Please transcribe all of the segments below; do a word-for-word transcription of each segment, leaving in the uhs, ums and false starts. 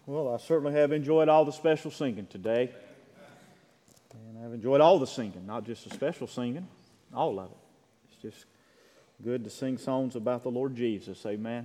Well, I certainly have enjoyed all the special singing today. And I've enjoyed all the singing, not just the special singing, all of it. It's just good to sing songs about the Lord Jesus. Amen.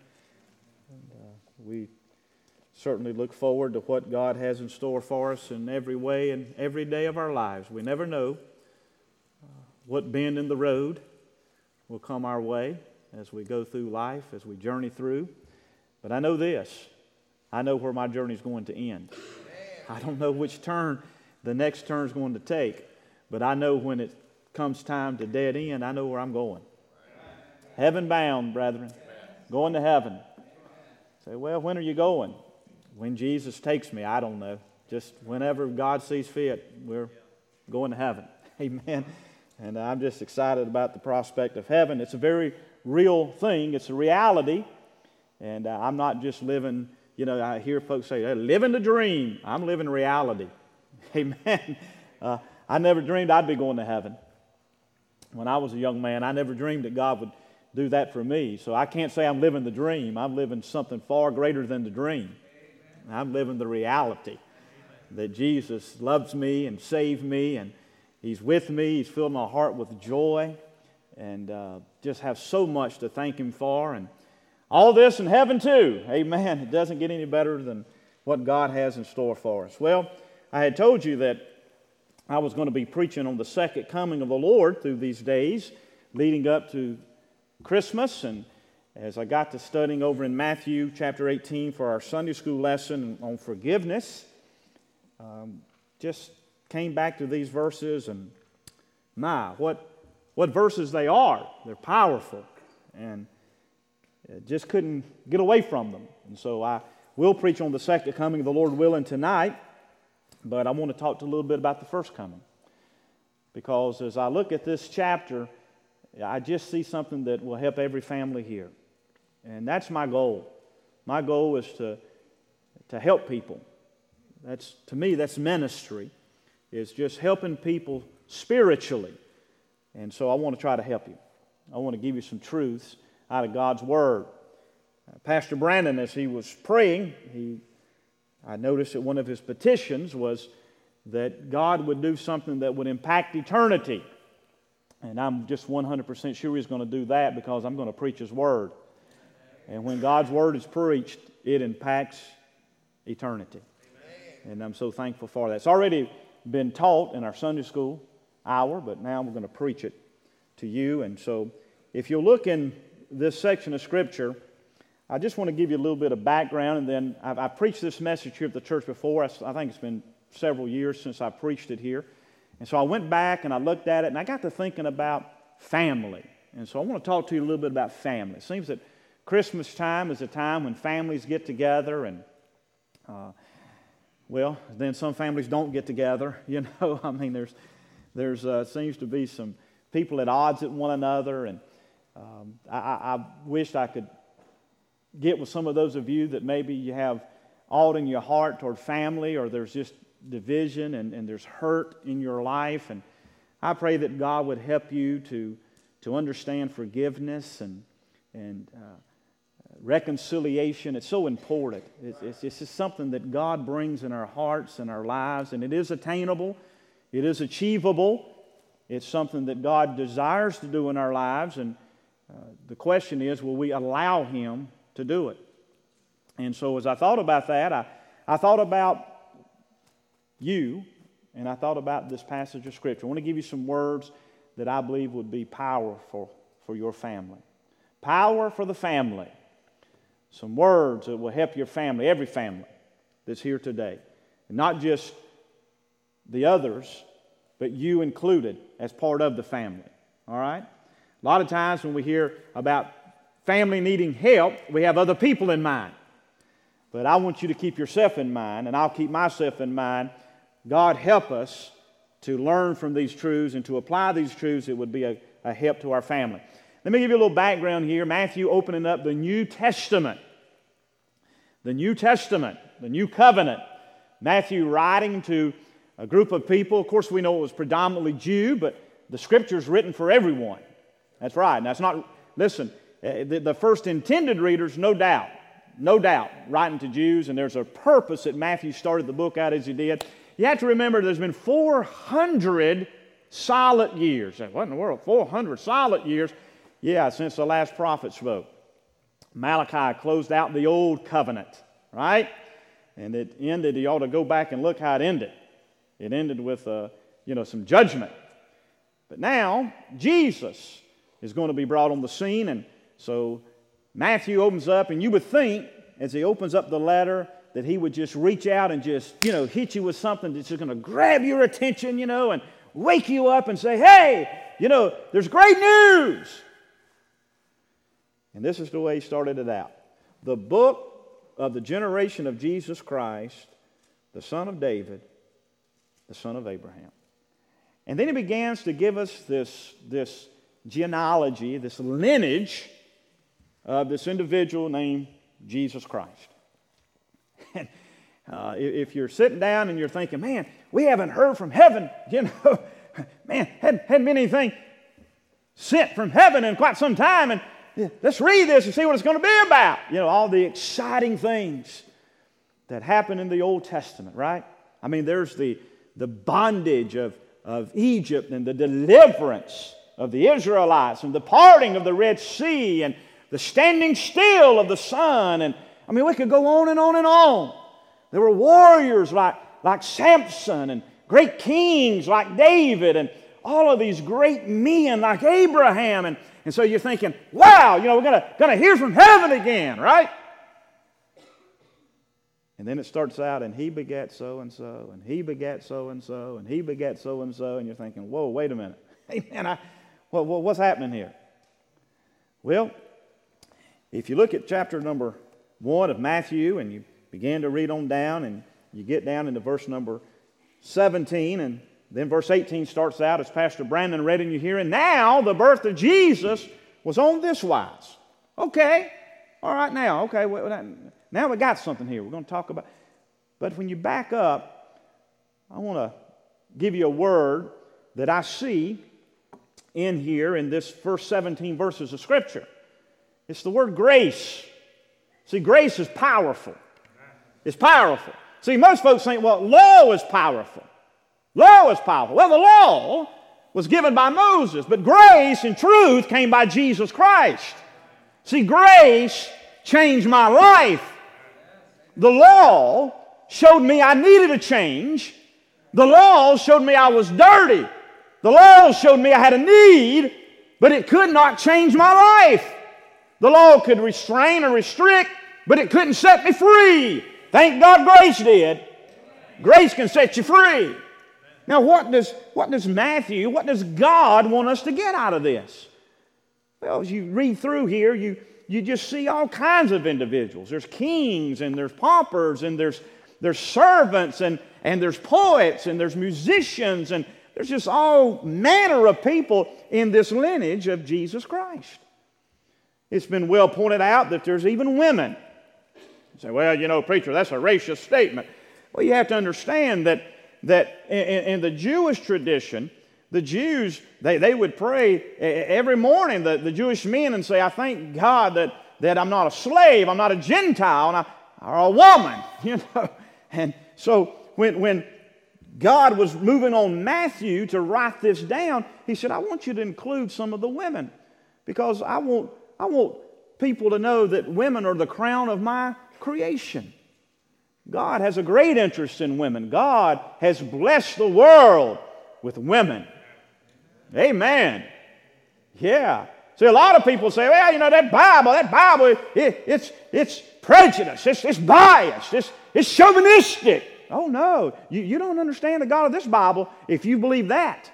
And, uh, we certainly look forward to what God has in store for us in every way and every day of our lives. We never know uh, what bend in the road will come our way as we go through life, as we journey through. But I know this. I know where my journey is going to end. I don't know which turn the next turn is going to take, but I know when it comes time to dead end, I know where I'm going. Heaven bound, brethren. Going to heaven. Say, well, when are you going? When Jesus takes me, I don't know. Just whenever God sees fit, we're going to heaven. Amen. And I'm just excited about the prospect of heaven. It's a very real thing. It's a reality. And uh, I'm not just living, you know, I hear folks say, hey, living the dream. I'm living reality. Amen. Uh, I never dreamed I'd be going to heaven. When I was a young man, I never dreamed that God would do that for me. So I can't say I'm living the dream. I'm living something far greater than the dream. I'm living the reality that Jesus loves me and saved me, and He's with me. He's filled my heart with joy, and uh, just have so much to thank Him for. And all this in heaven too. Amen. It doesn't get any better than what God has in store for us. Well, I had told you that I was going to be preaching on the second coming of the Lord through these days leading up to Christmas. And as I got to studying over in Matthew chapter eighteen for our Sunday school lesson on forgiveness, um, just came back to these verses, and my, what, what verses they are. They're powerful, and just couldn't get away from them. And so I will preach on the second coming of the Lord willing tonight, but I want to talk to a little bit about the first coming. Because as I look at this chapter, I just see something that will help every family here. And that's my goal. My goal is to, to help people. That's, to me, that's ministry. It's just helping people spiritually. And so I want to try to help you. I want to give you some truths out of God's Word. Uh, Pastor Brandon, as he was praying, he, I noticed that one of his petitions was that God would do something that would impact eternity. And I'm just one hundred percent sure He's going to do that, because I'm going to preach His Word. And when God's Word is preached, it impacts eternity. Amen. And I'm so thankful for that. It's already been taught in our Sunday school hour, but now we're going to preach it to you. And so if you'll look in this section of Scripture, I just want to give you a little bit of background, and then I've, I've preached this message here at the church before. I, I think it's been several years since I preached it here. And so I went back and I looked at it, and I got to thinking about family. And so I want to talk to you a little bit about family. It seems that Christmas time is a time when families get together, and uh, well, then some families don't get together. You know, I mean, there's there's uh, seems to be some people at odds with one another, and um, I, I wished I could get with some of those of you that maybe you have aught in your heart toward family, or there's just division and, and there's hurt in your life. And I pray that God would help you to to understand forgiveness and and uh, reconciliation. It's so important. It's, it's, it's just something that God brings in our hearts and our lives, and it is attainable. It is achievable. It's something that God desires to do in our lives, and uh, the question is, will we allow Him to do it? And so as I thought about that, I, I thought about you, and I thought about this passage of Scripture. I want to give you some words that I believe would be powerful for your family. Power for the family. Some words that will help your family, every family that's here today. And not just the others, but you included as part of the family. All right? A lot of times when we hear about family needing help, we have other people in mind. But I want you to keep yourself in mind, and I'll keep myself in mind. God help us to learn from these truths and to apply these truths that would be a, a help to our family. Let me give you a little background here. Matthew opening up the New Testament. The New Testament, the New Covenant. Matthew writing to a group of people. Of course, we know it was predominantly Jew, but the Scripture's written for everyone. That's right. Now, it's not, listen, the, the first intended readers, no doubt, no doubt, writing to Jews, and there's a purpose that Matthew started the book out as he did. You have to remember there's been four hundred silent years. What in the world? four hundred silent years? Yeah, since the last prophet spoke. Malachi closed out the old covenant, right? And it ended, you ought to go back and look how it ended. It ended with, uh, you know, some judgment. But now, Jesus is going to be brought on the scene, and so Matthew opens up, and you would think, as he opens up the letter, that he would just reach out and just, you know, hit you with something that's just going to grab your attention, you know, and wake you up and say, hey, you know, there's great news. And this is the way he started it out. The book of the generation of Jesus Christ, the son of David, the son of Abraham. And then he begins to give us this, this genealogy, this lineage of this individual named Jesus Christ. And uh, if you're sitting down and you're thinking, man, we haven't heard from heaven, you know, man, hadn't, hadn't been anything sent from heaven in quite some time, and yeah, let's read this and see what it's going to be about. You know, all the exciting things that happen in the Old Testament, right? I mean, there's the, the bondage of, of Egypt and the deliverance of the Israelites and the parting of the Red Sea and the standing still of the sun. And I mean, we could go on and on and on. There were warriors like, like Samson and great kings like David and all of these great men like Abraham. And, and so you're thinking, wow, you know, we're going to hear from heaven again, right? And then it starts out, and he begat so-and-so, and he begat so-and-so, and he begat so-and-so, and you're thinking, whoa, wait a minute. Hey, man, I, well, well, what's happening here? Well, if you look at chapter number one of Matthew, and you begin to read on down, and you get down into verse number seventeen, and then verse eighteen starts out, as Pastor Brandon read in you here, and now the birth of Jesus was on this wise. Okay, all right now, okay, well, now we got something here we're going to talk about. But when you back up, I want to give you a word that I see in here in this first seventeen verses of Scripture. It's the word grace. See, grace is powerful. It's powerful. See, most folks think, well, law is powerful. Law is powerful. Well, the law was given by Moses, but grace and truth came by Jesus Christ. See, grace changed my life. The law showed me I needed a change. The law showed me I was dirty. The law showed me I had a need, but it could not change my life. The law could restrain or restrict, but it couldn't set me free. Thank God grace did. Grace can set you free. Now, what does, what does Matthew, what does God want us to get out of this? Well, as you read through here, you, you just see all kinds of individuals. There's kings, and there's paupers, and there's, there's servants, and, and there's poets, and there's musicians, and there's just all manner of people in this lineage of Jesus Christ. It's been well pointed out that there's even women. You say, well, you know, preacher, that's a racist statement. Well, you have to understand that, that in, in the Jewish tradition, the Jews, they, they would pray every morning, the, the Jewish men, and say, I thank God that, that I'm not a slave, I'm not a Gentile, and I, or a woman. You know? And so when, when God was moving on Matthew to write this down, he said, I want you to include some of the women, because I want I want people to know that women are the crown of my creation. God has a great interest in women. God has blessed the world with women. Amen. Yeah. See, a lot of people say, well, you know, that Bible, that Bible, it, it's, it's prejudice, it's, it's biased, it's, it's chauvinistic. Oh, no. You, you don't understand the God of this Bible if you believe that.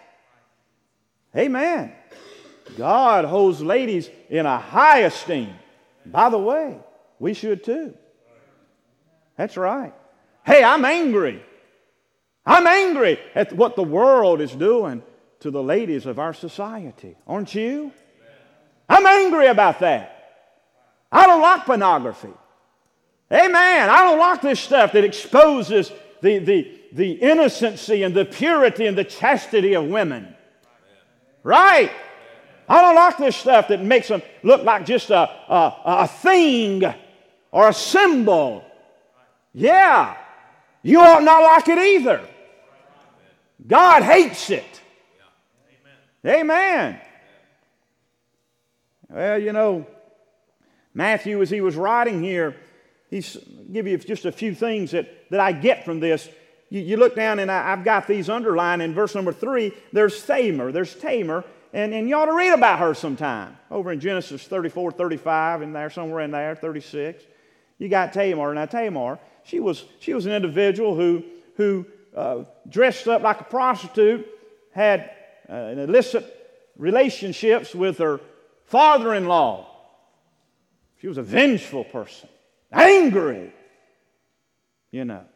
Amen. God holds ladies in a high esteem. By the way, we should too. That's right. Hey, I'm angry. I'm angry at what the world is doing to the ladies of our society. Aren't you? I'm angry about that. I don't like pornography. Amen. I don't like this stuff that exposes the, the, the innocency and the purity and the chastity of women. Right? I don't like this stuff that makes them look like just a, a, a thing or a symbol. Yeah, you ought not like it either. God hates it. Amen. Well, you know, Matthew, as he was writing here, he's give you just a few things that, that I get from this. You, you look down, and I, I've got these underlined in verse number three. There's Tamar. There's Tamar. And, and you ought to read about her sometime. Over in Genesis thirty-four, thirty-five, in there, somewhere in there, thirty-six. You got Tamar. Now, Tamar, she was, she was an individual who, who uh, dressed up like a prostitute, had uh, an illicit relationships with her father-in-law. She was a vengeful person. Angry. You know.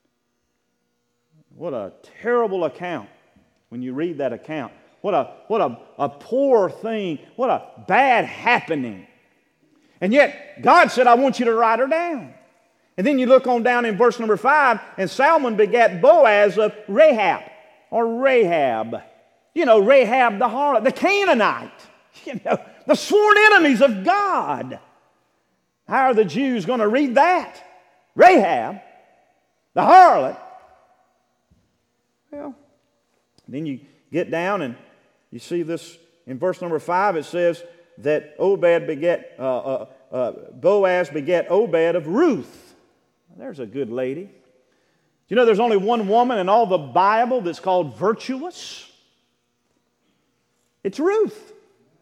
What a terrible account when you read that account. What a, what a, a poor thing. What a bad happening. And yet, God said, I want you to write her down. And then you look on down in verse number five, and Salmon begat Boaz of Rahab, or Rahab. You know, Rahab the harlot, the Canaanite. You know, the sworn enemies of God. How are the Jews going to read that? Rahab, the harlot. Well, then you get down and you see this in verse number five. It says that Obed beget, uh, uh, uh, Boaz beget Obed of Ruth. There's a good lady. You know, there's only one woman in all the Bible that's called virtuous. It's Ruth.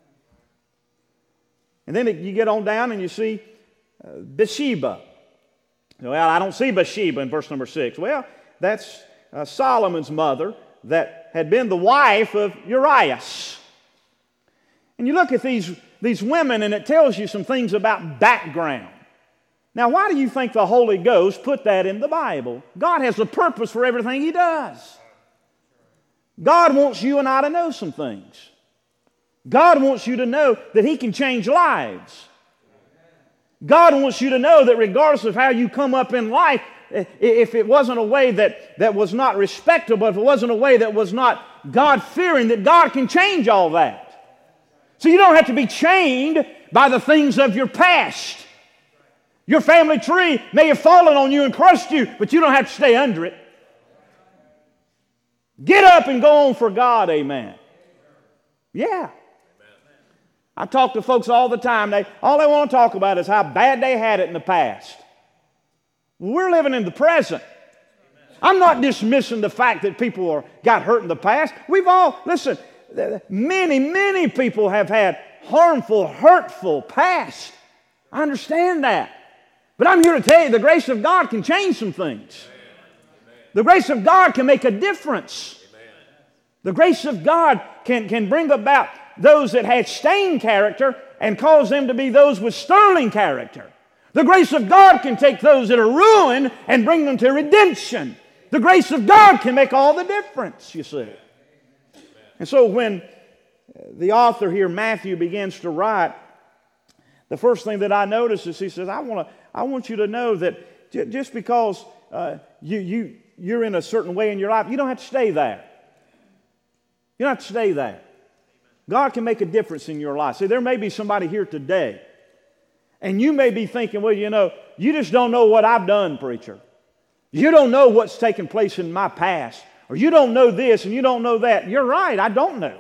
And then you get on down and you see uh, Bathsheba. Well, I don't see Bathsheba in verse number six. Well, that's uh, Solomon's mother that had been the wife of Urias. And you look at these, these women, and it tells you some things about background. Now, why do you think the Holy Ghost put that in the Bible? God has a purpose for everything He does. God wants you and I to know some things. God wants you to know that He can change lives. God wants you to know that regardless of how you come up in life, if it wasn't a way that, that was not respectable, if it wasn't a way that was not God-fearing, that God can change all that. So you don't have to be chained by the things of your past. Your family tree may have fallen on you and crushed you, but you don't have to stay under it. Get up and go on for God, amen. Yeah. I talk to folks all the time. They, all they want to talk about is how bad they had it in the past. We're living in the present. I'm not dismissing the fact that people are, got hurt in the past. We've all, listen, many, many people have had harmful, hurtful past. I understand that. But I'm here to tell you the grace of God can change some things. The grace of God can make a difference. The grace of God can, can bring about those that had stained character and cause them to be those with sterling character. The grace of God can take those that are ruined and bring them to redemption. The grace of God can make all the difference, you see. And so when the author here, Matthew, begins to write, the first thing that I notice is he says, I want to, I want you to know that j- just because uh, you, you, you're in a certain way in your life, you don't have to stay there. You don't have to stay there. God can make a difference in your life. See, there may be somebody here today, and you may be thinking, well, you know, you just don't know what I've done, preacher. You don't know what's taken place in my past. Or you don't know this and you don't know that. You're right, I don't know.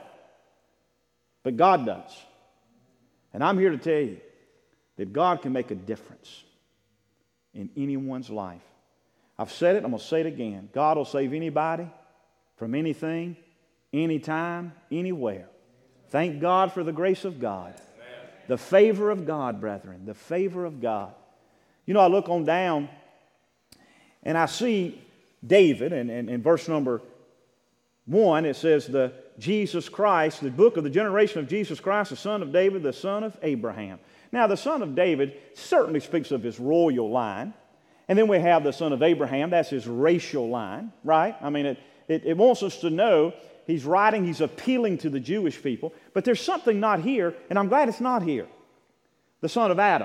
But God does. And I'm here to tell you that God can make a difference in anyone's life. I've said it, I'm going to say it again. God will save anybody from anything, anytime, anywhere. Thank God for the grace of God. The favor of God, brethren. The favor of God. You know, I look on down and I see David, and in verse number one, it says, the Jesus Christ, the book of the generation of Jesus Christ, the son of David, the son of Abraham. Now, the son of David certainly speaks of his royal line. And then we have the son of Abraham. That's his racial line, right? I mean, it, it, it wants us to know he's writing, he's appealing to the Jewish people. But there's something not here, and I'm glad it's not here. The son of Adam.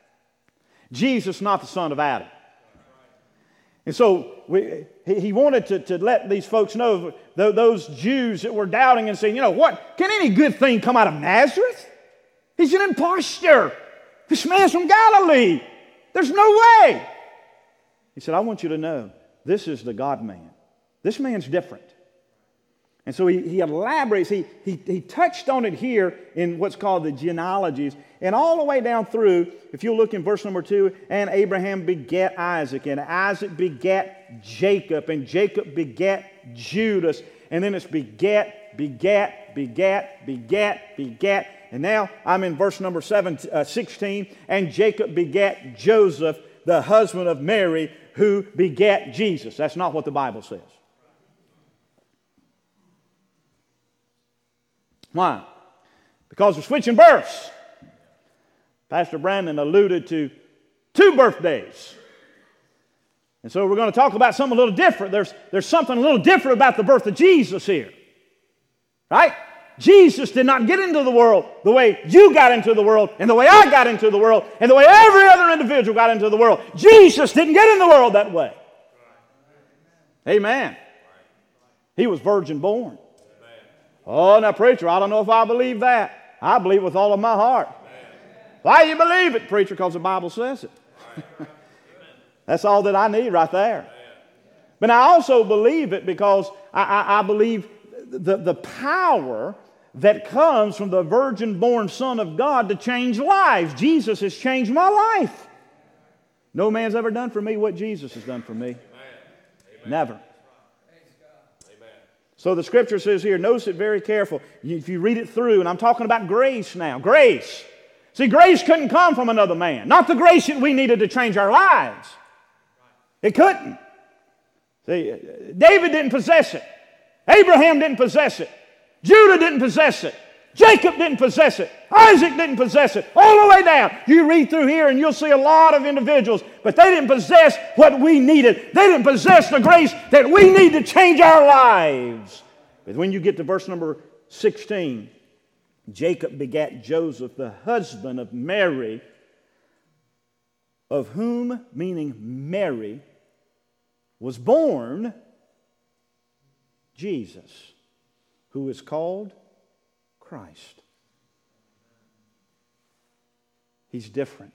Jesus, not the son of Adam. And so we, he, he wanted to, to let these folks know, those Jews that were doubting and saying, you know, what? Can any good thing come out of Nazareth? He's an impostor. This man's from Galilee. There's no way. He said, I want you to know, this is the God-man. This man's different. And so he, he elaborates, he, he, he touched on it here in what's called the genealogies. And all the way down through, if you look in verse number two, and Abraham begat Isaac, and Isaac begat Jacob, and Jacob begat Judas. And then it's begat, begat, begat, begat, begat. And now I'm in verse number seven, uh, sixteen. And Jacob begat Joseph, the husband of Mary, who begat Jesus. That's not what the Bible says. Why? Because we're switching births. Pastor Brandon alluded to two birthdays. And so we're going to talk about something a little different. There's, there's something a little different about the birth of Jesus here. Right? Jesus did not get into the world the way you got into the world, and the way I got into the world, and the way every other individual got into the world. Jesus didn't get in the world that way. Amen. He was virgin born. Oh, now, preacher, I don't know if I believe that. I believe with all of my heart. Why do you believe it, preacher? Because the Bible says it. That's all that I need right there. But I also believe it because I, I, I believe the, the power that comes from the virgin-born Son of God to change lives. Jesus has changed my life. No man's ever done for me what Jesus has done for me. Never. So the Scripture says here, notice it very careful. If you read it through, and I'm talking about grace now. Grace. See, grace couldn't come from another man. Not the grace that we needed to change our lives. It couldn't. See, David didn't possess it. Abraham didn't possess it. Judah didn't possess it. Jacob didn't possess it. Isaac didn't possess it. All the way down. You read through here and you'll see a lot of individuals, but they didn't possess what we needed. They didn't possess the grace that we need to change our lives. But when you get to verse number sixteen, Jacob begat Joseph, the husband of Mary, of whom, meaning Mary, was born Jesus, who is called Christ. He's different.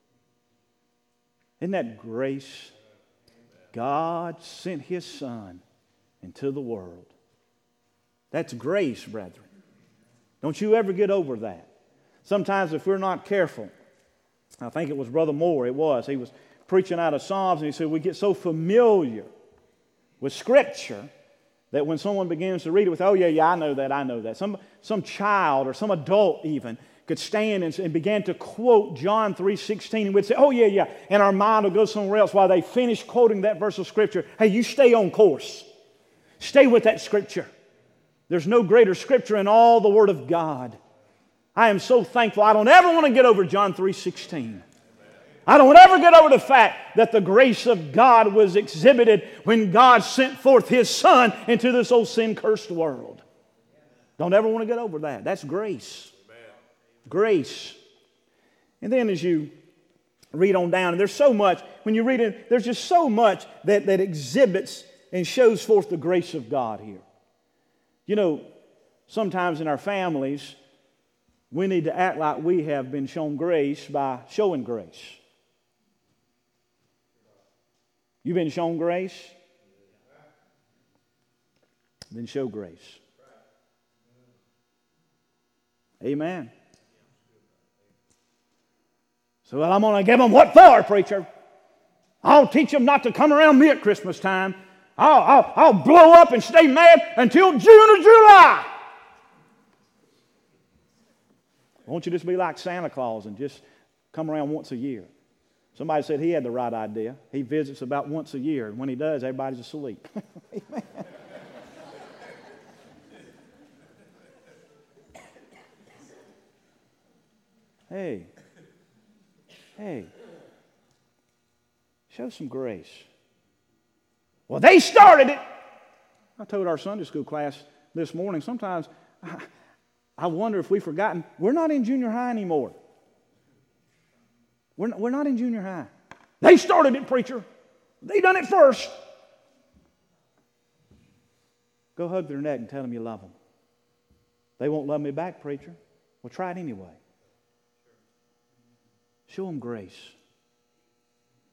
Isn't that grace? God sent His Son into the world. That's grace, brethren. Don't you ever get over that. Sometimes if we're not careful, I think it was Brother Moore, it was, he was preaching out of Psalms and he said we get so familiar with Scripture that when someone begins to read it with, oh yeah, yeah, I know that, I know that. Some, some child or some adult even could stand and, and began to quote John three sixteen and we'd say, oh yeah, yeah. And our mind will go somewhere else while they finish quoting that verse of Scripture. Hey, you stay on course. Stay with that Scripture. There's no greater Scripture in all the Word of God. I am so thankful. I don't ever want to get over John three sixteen. I don't ever get over the fact that the grace of God was exhibited when God sent forth His Son into this old sin-cursed world. Don't ever want to get over that. That's grace. Grace. And then as you read on down, and there's so much, when you read it, there's just so much that, that exhibits and shows forth the grace of God here. You know, sometimes in our families, we need to act like we have been shown grace by showing grace. You've been shown grace? Then show grace. Amen. So well, I'm going to give them what for, preacher? I'll teach them not to come around me at Christmas time. I'll, I'll, I'll blow up and stay mad until June or July. Won't you just be like Santa Claus and just come around once a year? Somebody said he had the right idea. He visits about once a year, and when he does, everybody's asleep. Amen. Hey, hey, show some grace. Well, they started it. I told our Sunday school class this morning, sometimes I, I wonder if we've forgotten, we're not in junior high anymore. We're not, we're not in junior high. They started it, preacher. They done it first. Go hug their neck and tell them you love them. They won't love me back, preacher. Well, try it anyway. Show them grace.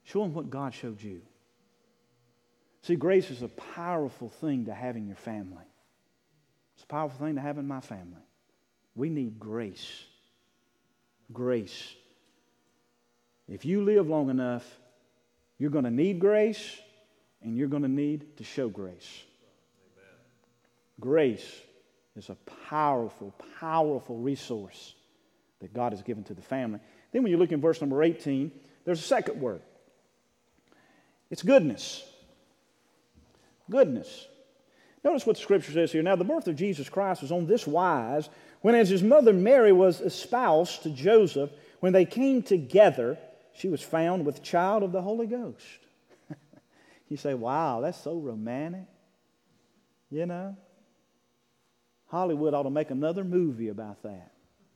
Show them what God showed you. See, grace is a powerful thing to have in your family. It's a powerful thing to have in my family. We need grace. Grace. If you live long enough, you're going to need grace, and you're going to need to show grace. Amen. Grace is a powerful, powerful resource that God has given to the family. Then when you look in verse number eighteen, there's a second word. It's goodness. Goodness. Notice what the Scripture says here. Now, the birth of Jesus Christ was on this wise, when as his mother Mary was espoused to Joseph, when they came together, she was found with child of the Holy Ghost. You say, wow, that's so romantic. You know? Hollywood ought to make another movie about that.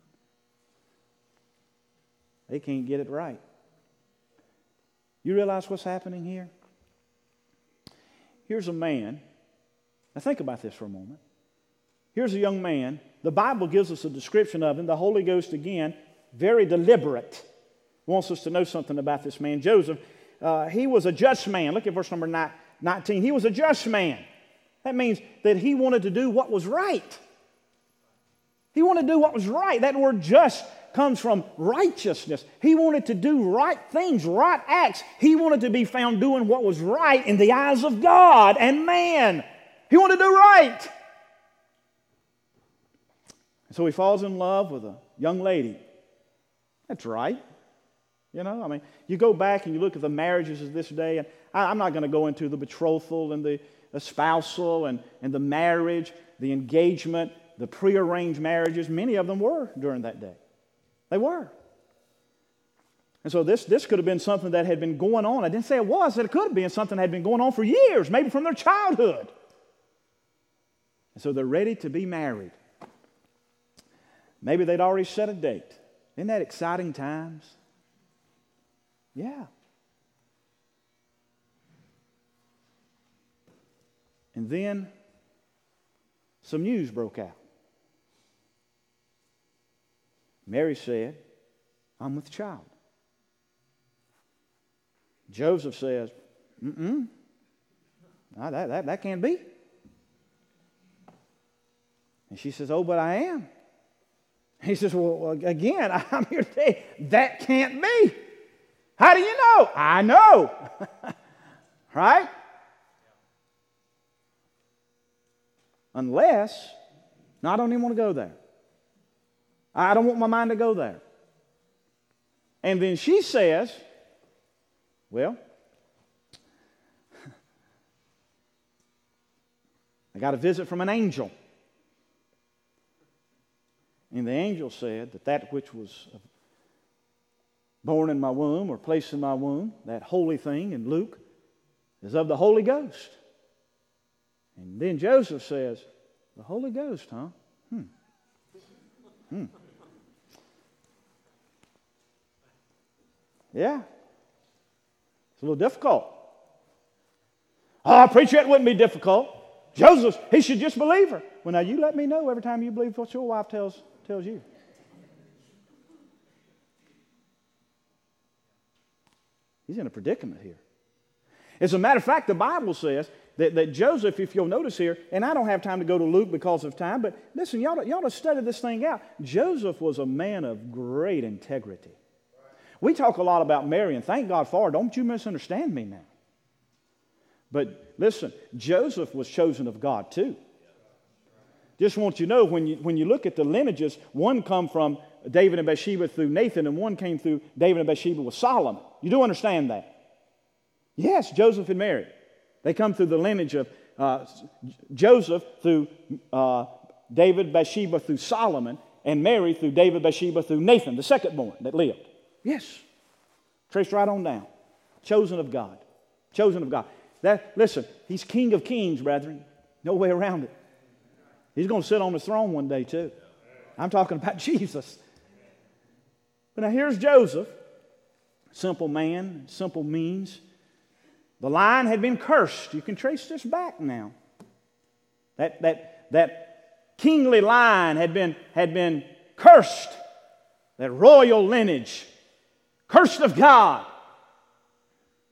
They can't get it right. You realize what's happening here? Here's a man. Now think about this for a moment. Here's a young man. The Bible gives us a description of him. The Holy Ghost, again, very deliberate, wants us to know something about this man, Joseph. Uh, he was a just man. Look at verse number nineteen. He was a just man. That means that he wanted to do what was right. He wanted to do what was right. That word just comes from righteousness. He wanted to do right things, right acts. He wanted to be found doing what was right in the eyes of God and man. He wanted to do right. So he falls in love with a young lady. That's right. You know, I mean, you go back and you look at the marriages of this day, and I, I'm not going to go into the betrothal and the espousal and, and the marriage, the engagement, the prearranged marriages. Many of them were during that day. They were. And so this, this could have been something that had been going on. I didn't say it was, that it could have been something that had been going on for years, maybe from their childhood. And so they're ready to be married. Maybe they'd already set a date. Isn't that exciting times? Yeah. And then some news broke out. Mary said, I'm with child. Joseph says, mm-mm. No, that, that, that can't be. And she says, oh, but I am. He says, well, again, I'm here to tell you, that can't be. How do you know? I know. Right? Unless, no, I don't even want to go there. I don't want my mind to go there. And then she says, well, I got a visit from an angel. And the angel said that that which was born in my womb or placed in my womb, that holy thing in Luke, is of the Holy Ghost. And then Joseph says, the Holy Ghost, huh? Hmm. Hmm. Yeah. It's a little difficult. Oh, preacher, it wouldn't be difficult. Joseph, he should just believe her. Well, now you let me know every time you believe what your wife tells, tells you. He's in a predicament here. As a matter of fact, the Bible says that, that Joseph, if you'll notice here, and I don't have time to go to Luke because of time, but listen, y'all, y'all to study this thing out. Joseph was a man of great integrity. We talk a lot about Mary, and thank God for her. Don't you misunderstand me now. But listen, Joseph was chosen of God too. Just want you to know, when you, when you look at the lineages, one come from David and Bathsheba through Nathan, and one came through David and Bathsheba with Solomon. You do understand that? Yes, Joseph and Mary. They come through the lineage of uh, Joseph through uh, David, Bathsheba through Solomon, and Mary through David, Bathsheba through Nathan, the second born that lived. Yes. Traced right on down. Chosen of God. Chosen of God. That, listen, he's King of Kings, brethren. No way around it. He's going to sit on his throne one day too. I'm talking about Jesus. But now here's Joseph. Simple man, simple means. The line had been cursed. You can trace this back now. That, that, that kingly line had been, had been cursed. That royal lineage. Cursed of God.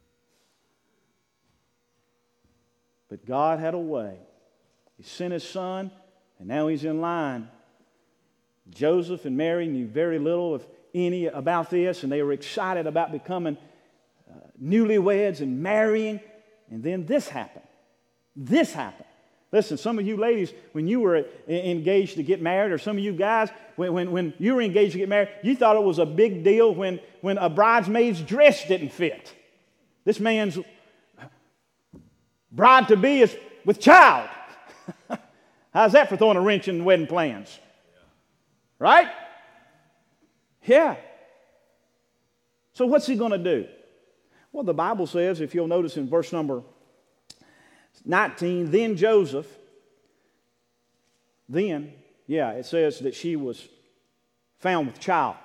But God had a way. He sent His Son, and now He's in line. Joseph and Mary knew very little, if any, about this, and they were excited about becoming uh, newlyweds and marrying. And then this happened. This happened. Listen, some of you ladies, when you were engaged to get married, or some of you guys, when, when, when you were engaged to get married, you thought it was a big deal when, when a bridesmaid's dress didn't fit. This man's bride-to-be is with child. How's that for throwing a wrench in wedding plans? Right? Yeah. So what's he going to do? Well, the Bible says, if you'll notice in verse number nineteen, then Joseph, then, yeah, it says that she was found with child.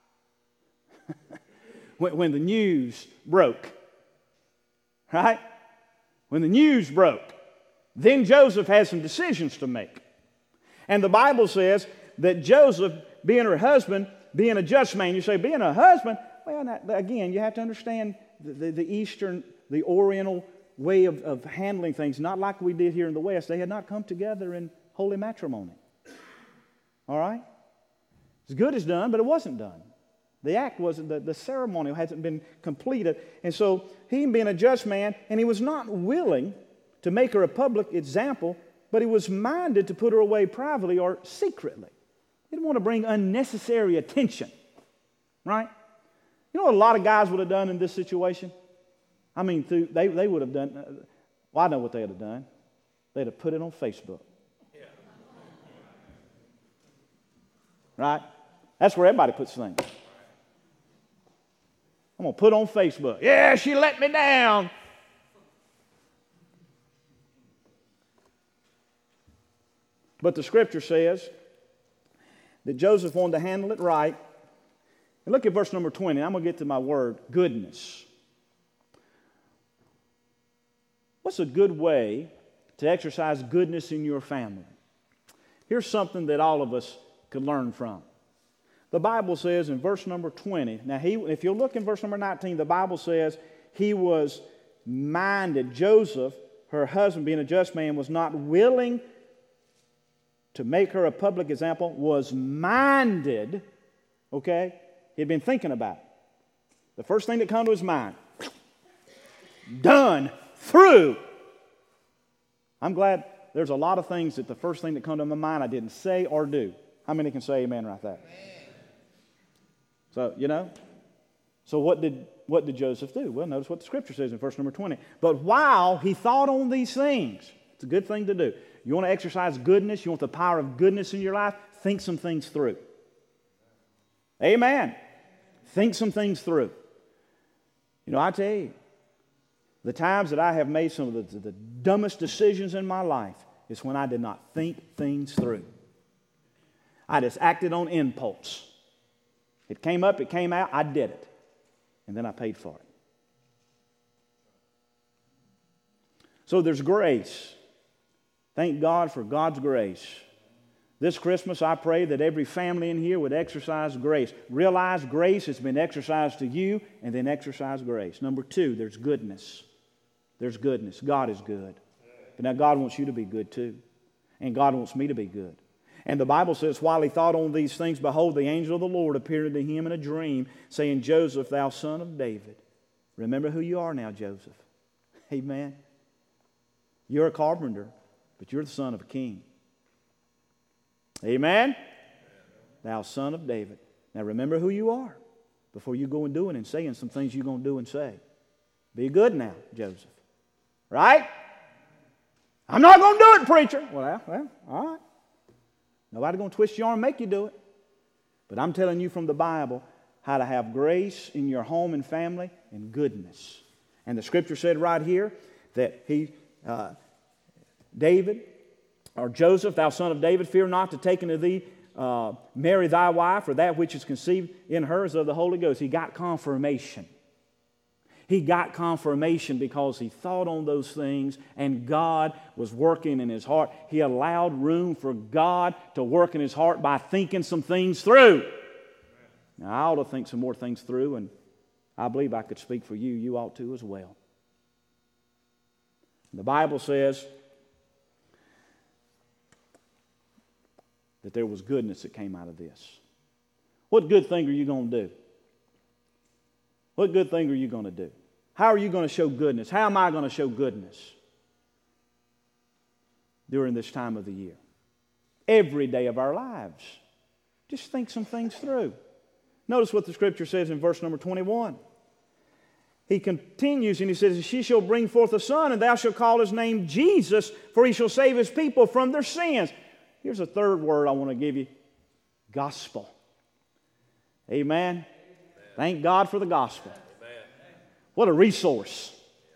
when, when the news broke. Right? When the news broke, then Joseph had some decisions to make. And the Bible says that Joseph, being her husband, being a just man, you say, being a husband, well, now, again, you have to understand the, the, the Eastern, the Oriental way of, of handling things, not like we did here in the West. They had not come together in holy matrimony. All right? It's good as done, but it wasn't done. The act wasn't, the, the ceremony hasn't been completed. And so he being a just man, and he was not willing to make her a public example, but he was minded to put her away privately or secretly. He didn't want to bring unnecessary attention. Right? You know what a lot of guys would have done in this situation? I mean, through, they, they would have done, uh, well, I know what they would have done. They'd have put it on Facebook. Yeah. Right? That's where everybody puts things. I'm going to put on Facebook. Yeah, she let me down. But the Scripture says that Joseph wanted to handle it right. And look at verse number twenty. I'm going to get to my word, goodness. What's a good way to exercise goodness in your family? Here's something that all of us could learn from. The Bible says in verse number twenty, now he, if you look in verse number nineteen, the Bible says he was minded. Joseph, her husband, being a just man, was not willing to make her a public example, was minded, okay? He'd been thinking about it. The first thing that come to his mind, done, through. I'm glad there's a lot of things that the first thing that come to my mind I didn't say or do. How many can say amen right there? Amen. So, you know, so what did what did Joseph do? Well, notice what the Scripture says in verse number twenty. But while he thought on these things, it's a good thing to do. You want to exercise goodness, you want the power of goodness in your life, think some things through. Amen. Think some things through. You know, I tell you, the times that I have made some of the, the dumbest decisions in my life is when I did not think things through. I just acted on impulse. It came up, it came out, I did it. And then I paid for it. So there's grace. Thank God for God's grace. This Christmas, I pray that every family in here would exercise grace. Realize grace has been exercised to you, and then exercise grace. Number two, there's goodness. There's goodness. God is good. But now God wants you to be good too. And God wants me to be good. And the Bible says, while he thought on these things, behold, the angel of the Lord appeared to him in a dream, saying, Joseph, thou son of David. Remember who you are now, Joseph. Amen. You're a carpenter, but you're the son of a king. Amen? Thou son of David. Now remember who you are before you go and doing and saying some things you're going to do and say. Be good now, Joseph. Right? I'm not going to do it, preacher. Well, well, all right. Nobody's going to twist your arm and make you do it. But I'm telling you from the Bible how to have grace in your home and family and goodness. And the Scripture said right here that he, uh, David, or Joseph, thou son of David, fear not to take unto thee uh, Mary thy wife, for that which is conceived in her is of the Holy Ghost. He got confirmation. He got confirmation because he thought on those things and God was working in his heart. He allowed room for God to work in his heart by thinking some things through. Now, I ought to think some more things through, and I believe I could speak for you. You ought to as well. The Bible says that there was goodness that came out of this. What good thing are you going to do? What good thing are you going to do? How are you going to show goodness? How am I going to show goodness during this time of the year? Every day of our lives. Just think some things through. Notice what the Scripture says in verse number twenty-one. He continues and he says, she shall bring forth a son, and thou shalt call his name Jesus, for he shall save his people from their sins. Here's a third word I want to give you. Gospel. Amen. Amen. Thank God for the gospel. Amen. What a resource.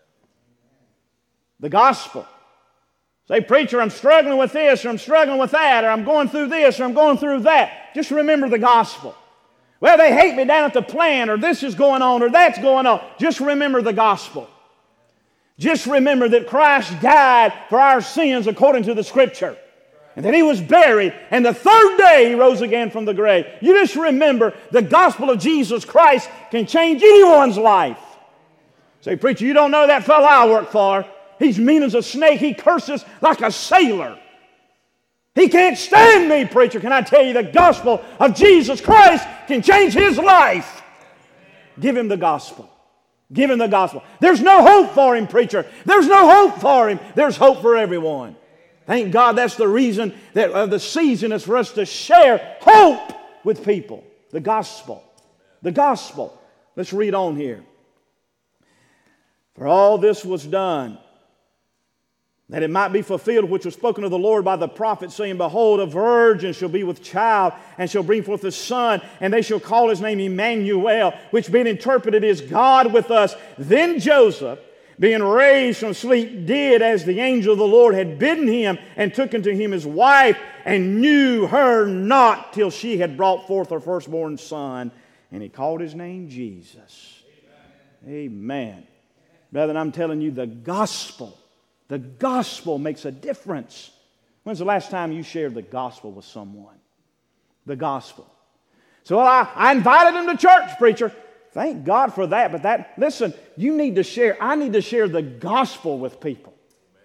The gospel. Say, preacher, I'm struggling with this, or I'm struggling with that, or I'm going through this, or I'm going through that. Just remember the gospel. Well, they hate me down at the plant, or this is going on, or that's going on. Just remember the gospel. Just remember that Christ died for our sins according to the Scripture. And that He was buried, and the third day He rose again from the grave. You just remember the gospel of Jesus Christ can change anyone's life. Say, preacher, you don't know that fellow I work for. He's mean as a snake. He curses like a sailor. He can't stand me, preacher. Can I tell you the gospel of Jesus Christ can change his life? Give him the gospel. Give him the gospel. There's no hope for him, preacher. There's no hope for him. There's hope for everyone. Thank God that's the reason that of the season is for us to share hope with people. The gospel. The gospel. Let's read on here. For all this was done, that it might be fulfilled which was spoken of the Lord by the prophet, saying, behold, a virgin shall be with child, and shall bring forth a son, and they shall call his name Emmanuel, which being interpreted is God with us. Then Joseph, being raised from sleep, did as the angel of the Lord had bidden him, and took unto him his wife, and knew her not till she had brought forth her firstborn son, and he called his name Jesus. Amen. Amen. Brethren, I'm telling you, the gospel The gospel makes a difference. When's the last time you shared the gospel with someone? The gospel. So well, I, I invited them to church, preacher. Thank God for that. But that, listen, you need to share, I need to share the gospel with people.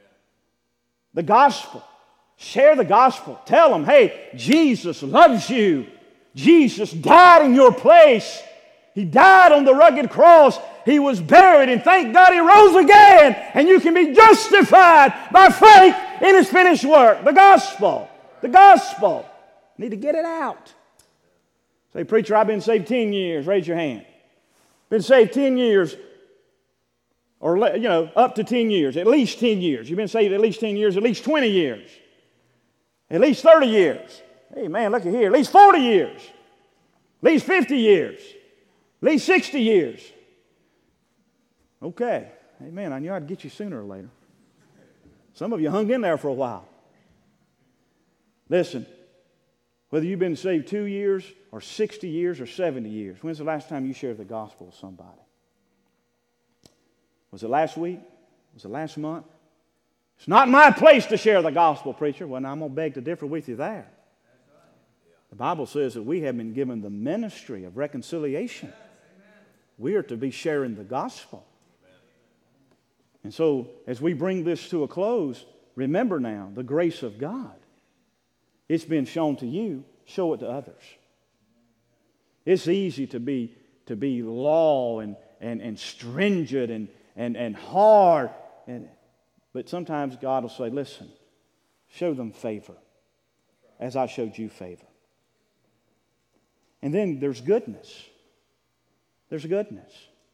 The gospel. Share the gospel. Tell them, hey, Jesus loves you. Jesus died in your place. He died on the rugged cross. He was buried, and thank God He rose again. And you can be justified by faith in His finished work. The gospel. The gospel. You need to get it out. Say, preacher, I've been saved ten years. Raise your hand. Been saved ten years, or, you know, up to ten years. At least ten years. You've been saved at least ten years, at least twenty years. At least thirty years. Hey, man, look at here. At least forty years. At least fifty years. At least sixty years. Okay. Amen. I knew I'd get you sooner or later. Some of you hung in there for a while. Listen, whether you've been saved two years or sixty years or seventy years, when's the last time you shared the gospel with somebody? Was it last week? Was it last month? It's not my place to share the gospel, preacher. Well, now I'm going to beg to differ with you there. The Bible says that we have been given the ministry of reconciliation. We are to be sharing the gospel. And so, as we bring this to a close, remember now the grace of God. It's been shown to you, show it to others. It's easy to be, to be law and, and, and stringent and, and, and hard. And, but sometimes God will say, listen, show them favor as I showed you favor. And then there's goodness. There's goodness.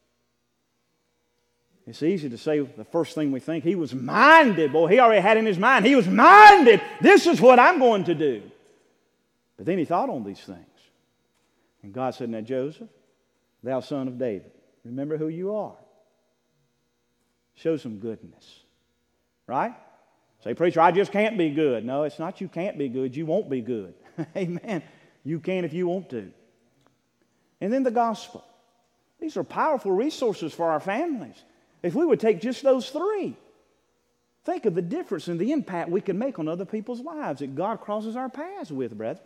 It's easy to say the first thing we think, he was minded. Boy, he already had in his mind, he was minded. This is what I'm going to do. But then he thought on these things. And God said, now Joseph, thou son of David, remember who you are. Show some goodness. Right? Say, preacher, I just can't be good. No, it's not you can't be good. You won't be good. Amen. You can if you want to. And then the gospel. These are powerful resources for our families. If we would take just those three, think of the difference and the impact we can make on other people's lives that God crosses our paths with, brethren.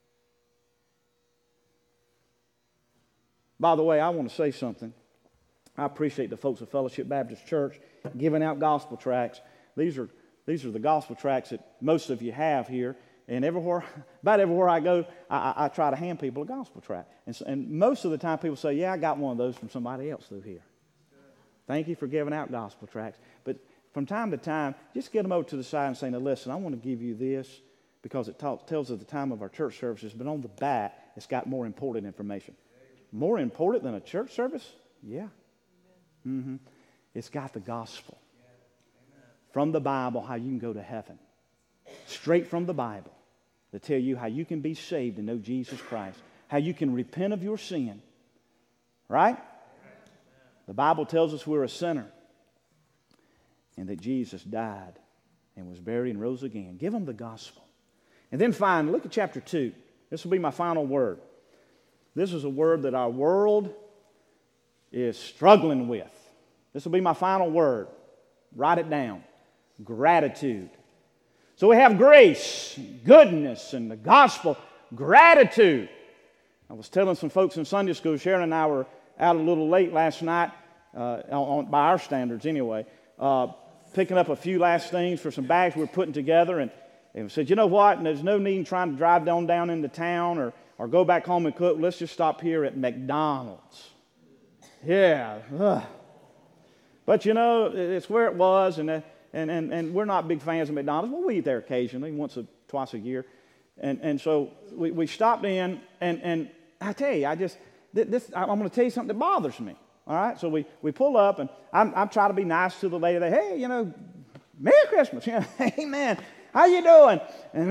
By the way, I want to say something. I appreciate the folks at Fellowship Baptist Church giving out gospel tracts. These are these are the gospel tracts that most of you have here. And everywhere, about everywhere I go, I, I, I try to hand people a gospel tract. And, so, and most of the time people say, yeah, I got one of those from somebody else through here. Thank you for giving out gospel tracts. But from time to time, just get them over to the side and say, now listen, I want to give you this because it talks, tells of the time of our church services, but on the back, it's got more important information. More important than a church service? Yeah. Mm-hmm. It's got the gospel. From the Bible, how you can go to heaven. Straight from the Bible to tell you how you can be saved and know Jesus Christ. How you can repent of your sin. Right? The Bible tells us we're a sinner. And that Jesus died and was buried and rose again. Give them the gospel. And then finally, look at chapter two. This will be my final word. This is a word that our world is struggling with. This will be my final word. Write it down. Gratitude. So we have grace, goodness, and the gospel. Gratitude. I was telling some folks in Sunday school, Sharon and I were out a little late last night, uh, on, by our standards anyway, uh, picking up a few last things for some bags we were putting together, and, and we said, you know what, and there's no need in trying to drive down, down into town or, or go back home and cook. Let's just stop here at McDonald's. Yeah. Ugh. But you know, it's where it was, and, and, and, and we're not big fans of McDonald's. Well, we eat there occasionally, once or twice a year. And, and so we, we stopped in, and, and I tell you, I just, this, I'm going to tell you something that bothers me. All right, so we, we pull up, and I'm, I'm trying to be nice to the lady. There, hey, you know, Merry Christmas. You know, hey, man, how you doing? And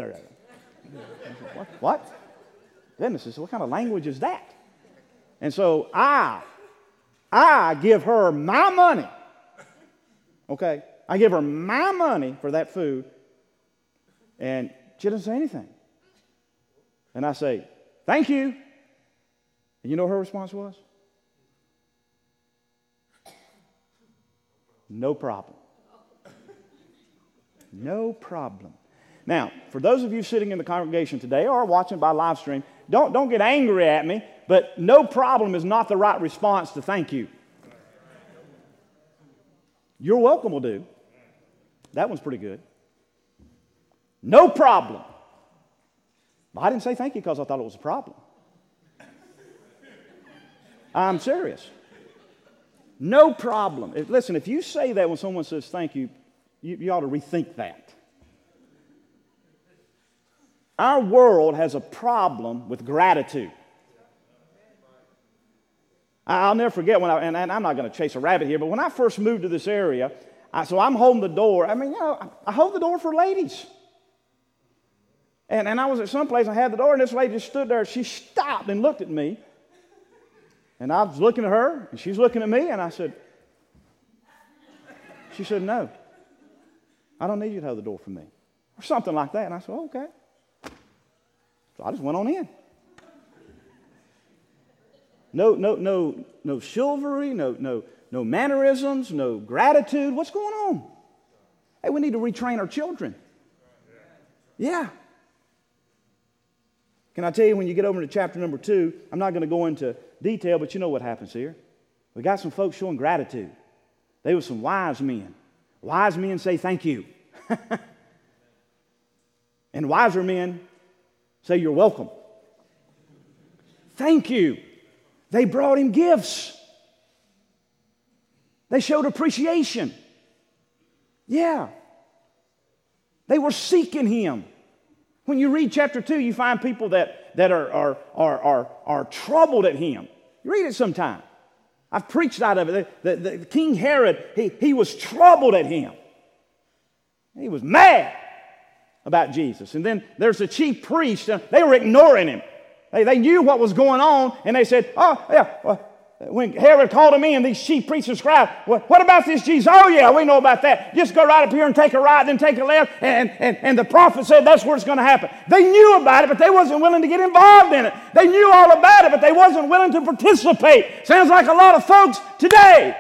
what? What? Goodness, what kind of language is that? And so I, I give her my money. Okay, I give her my money for that food, and she doesn't say anything. And I say, thank you. And you know what her response was? No problem. No problem. Now, for those of you sitting in the congregation today or watching by live stream, don't, don't get angry at me, but no problem is not the right response to thank you. You're welcome will do. That one's pretty good. No problem. Well, I didn't say thank you because I thought it was a problem. I'm serious. No problem. If, listen, if you say that when someone says thank you, you, you ought to rethink that. Our world has a problem with gratitude. I'll never forget when I, and, and I'm not going to chase a rabbit here, but when I first moved to this area, I, so I'm holding the door. I mean, you know, I, I hold the door for ladies. And, and I was at some place, I had the door, and this lady just stood there. She stopped and looked at me. And I was looking at her, and she's looking at me, and I said, she said, no, I don't need you to hold the door for me. Or something like that. And I said, oh, okay. So I just went on in. No, no, no, no chivalry, no, no, no mannerisms, no gratitude. What's going on? Hey, we need to retrain our children. Yeah. Can I tell you, when you get over to chapter number two, I'm not going to go into detail, but you know what happens here. We got some folks showing gratitude. They were some wise men. Wise men say thank you. And wiser men say you're welcome. Thank you. They brought him gifts. They showed appreciation. Yeah. They were seeking him. When you read chapter two, you find people that, that are, are, are, are, are troubled at him. You read it sometime. I've preached out of it. The, the, the King Herod, he, he was troubled at him. He was mad about Jesus. And then there's the chief priest. Uh, they were ignoring him. They, they knew what was going on, and they said, oh, yeah, well, when Herod called him in, these chief priests and scribes, well, what about this Jesus? Oh, yeah, we know about that. Just go right up here and take a right, then take a left, and, and, and the prophet said that's where it's going to happen. They knew about it, but they wasn't willing to get involved in it. They knew all about it, but they wasn't willing to participate. Sounds like a lot of folks today.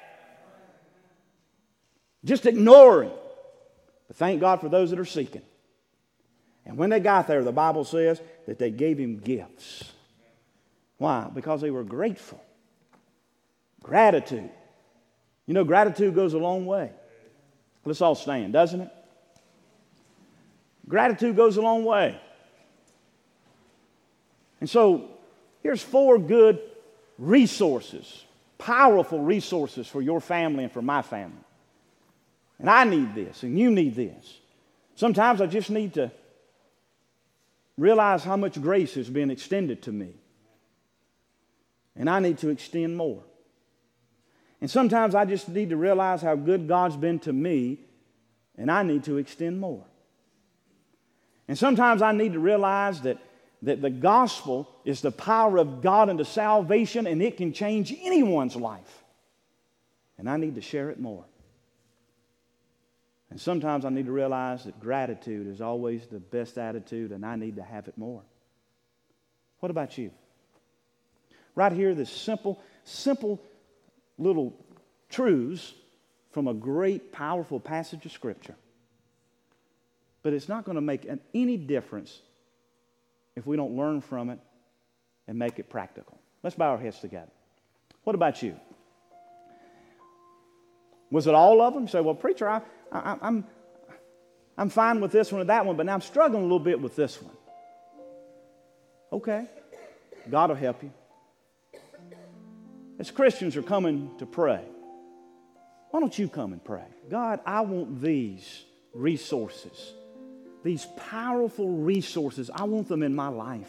Just ignoring. But thank God for those that are seeking. And when they got there, the Bible says that they gave him gifts. Why? Because they were grateful. Gratitude. You know, gratitude goes a long way. Let's all stand, doesn't it? Gratitude goes a long way. And so, here's four good resources, powerful resources for your family and for my family. And I need this, and you need this. Sometimes I just need to realize how much grace is being extended to me. And I need to extend more. And sometimes I just need to realize how good God's been to me, and I need to extend more. And sometimes I need to realize that, that the gospel is the power of God unto salvation, and it can change anyone's life. And I need to share it more. And sometimes I need to realize that gratitude is always the best attitude, and I need to have it more. What about you? Right here, this simple, simple little truths from a great, powerful passage of Scripture. But it's not going to make any difference if we don't learn from it and make it practical. Let's bow our heads together. What about you? Was it all of them? You say, well, preacher, I, I, I'm, I'm fine with this one or that one, but now I'm struggling a little bit with this one. Okay. God will help you. As Christians are coming to pray, why don't you come and pray? God, I want these resources, these powerful resources. I want them in my life.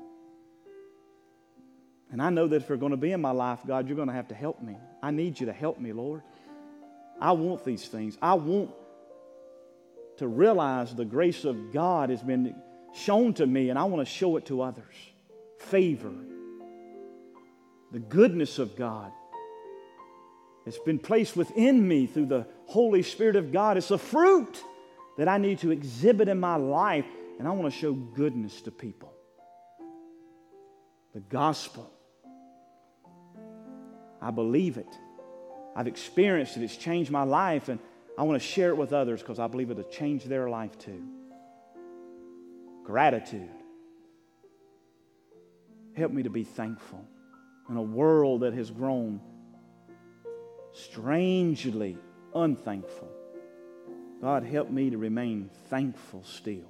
And I know that if they're going to be in my life, God, you're going to have to help me. I need you to help me, Lord. I want these things. I want to realize the grace of God has been shown to me, and I want to show it to others. Favor. The goodness of God. It's been placed within me through the Holy Spirit of God. It's a fruit that I need to exhibit in my life, and I want to show goodness to people. The gospel. I believe it. I've experienced it. It's changed my life, and I want to share it with others because I believe it'll change their life too. Gratitude. Help me to be thankful in a world that has grown strangely unthankful. God, help me to remain thankful still.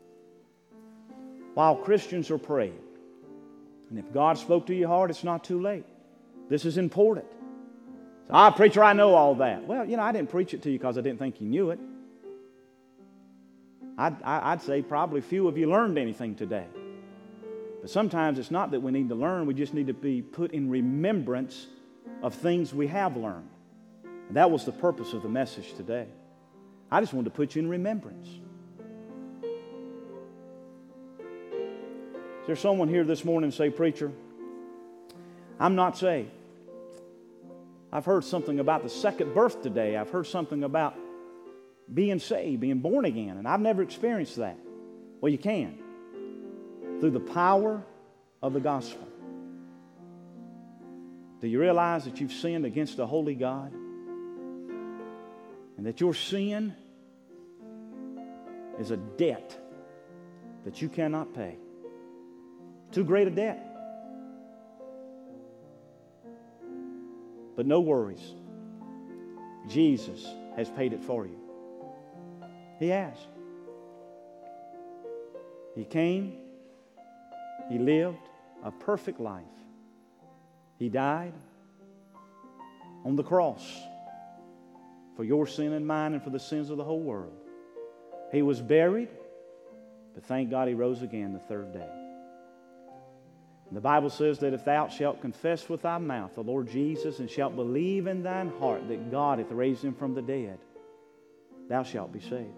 While Christians are praying, and if God spoke to your heart, it's not too late. This is important. Ah, preacher, I know all that. Well, you know, I didn't preach it to you because I didn't think you knew it. I'd, I'd say probably few of you learned anything today. But sometimes it's not that we need to learn. We just need to be put in remembrance of things we have learned. And that was the purpose of the message today. I just wanted to put you in remembrance. Is there someone here this morning say, preacher, I'm not saved. I've heard something about the second birth today. I've heard something about being saved, being born again, and I've never experienced that. Well, you can. Through the power of the gospel. Do you realize that you've sinned against a holy God? And that your sin is a debt that you cannot pay. Too great a debt. But no worries. Jesus has paid it for you. He has. He came. He lived a perfect life. He died on the cross for your sin and mine and for the sins of the whole world. He was buried, but thank God He rose again the third day. And the Bible says that if thou shalt confess with thy mouth the Lord Jesus and shalt believe in thine heart that God hath raised Him from the dead, thou shalt be saved.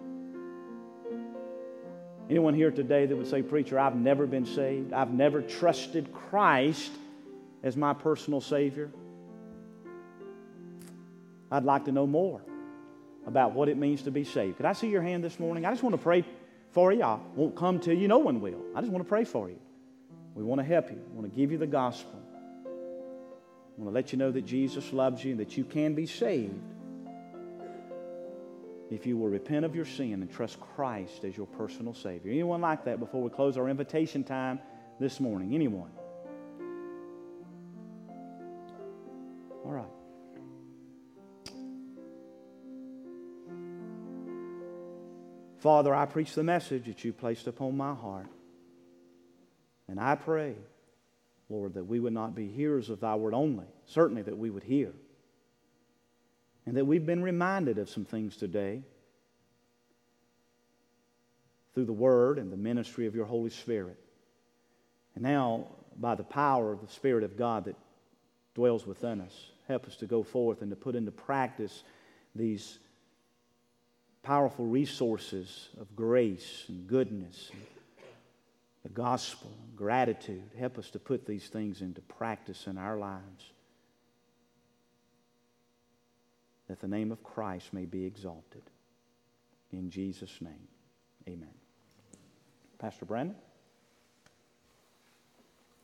Anyone here today that would say, preacher, I've never been saved. I've never trusted Christ as my personal Savior. I'd like to know more about what it means to be saved. Could I see your hand this morning? I just want to pray for you. I won't come to you. No one will. I just want to pray for you. We want to help you. We want to give you the gospel. We want to let you know that Jesus loves you and that you can be saved if you will repent of your sin and trust Christ as your personal Savior. Anyone like that before we close our invitation time this morning? Anyone? All right. Father, I preach the message that you placed upon my heart. And I pray, Lord, that we would not be hearers of thy word only, certainly that we would hear. And that we've been reminded of some things today through the word and the ministry of your Holy Spirit. And now, by the power of the Spirit of God that dwells within us, help us to go forth and to put into practice these powerful resources of grace and goodness, and the gospel, and gratitude. Help us to put these things into practice in our lives, that the name of Christ may be exalted. In Jesus' name, amen. Pastor Brandon?